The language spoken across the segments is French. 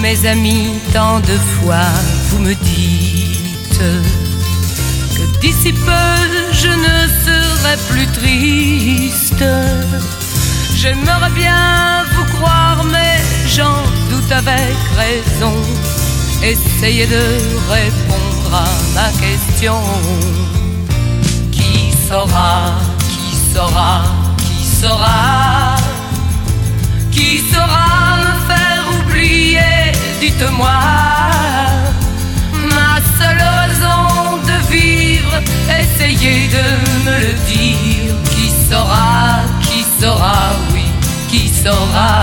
mes amis, tant de fois vous me dites que d'ici peu je ne serai plus triste. J'aimerais bien vous croire, mais j'en doute avec raison. Essayez de répondre à ma question. Qui saura, qui saura, qui saura, qui saura me faire oublier, dites-moi. Ma seule raison de vivre, essayez de me le dire. Qui saura, oui, qui saura.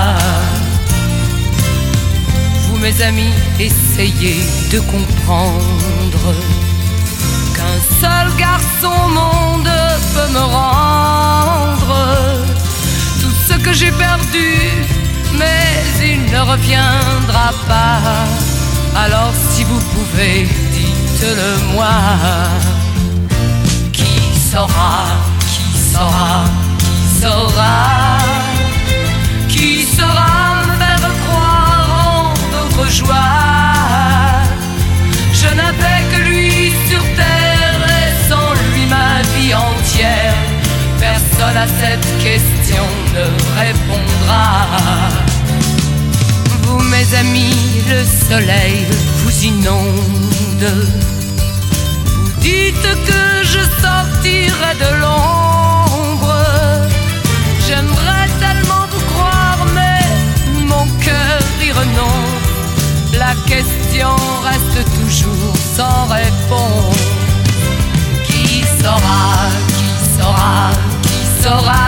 Vous mes amis, essayez de comprendre qu'un seul garçon au monde peut me rendre tout ce que j'ai perdu, mais il ne reviendra pas. Alors si vous pouvez, dites-le moi. Qui saura, qui saura, qui saura, qui saura me faire croire en d'autres joies. Je n'avais que lui sur terre et sans lui ma vie entière. Personne à cette question ne répondra. Vous mes amis, le soleil vous inonde. Vous dites que je sortirai de l'ombre. J'aimerais tellement vous croire, mais mon cœur y renonce. La question reste toujours sans réponse. Qui saura, qui saura, qui saura,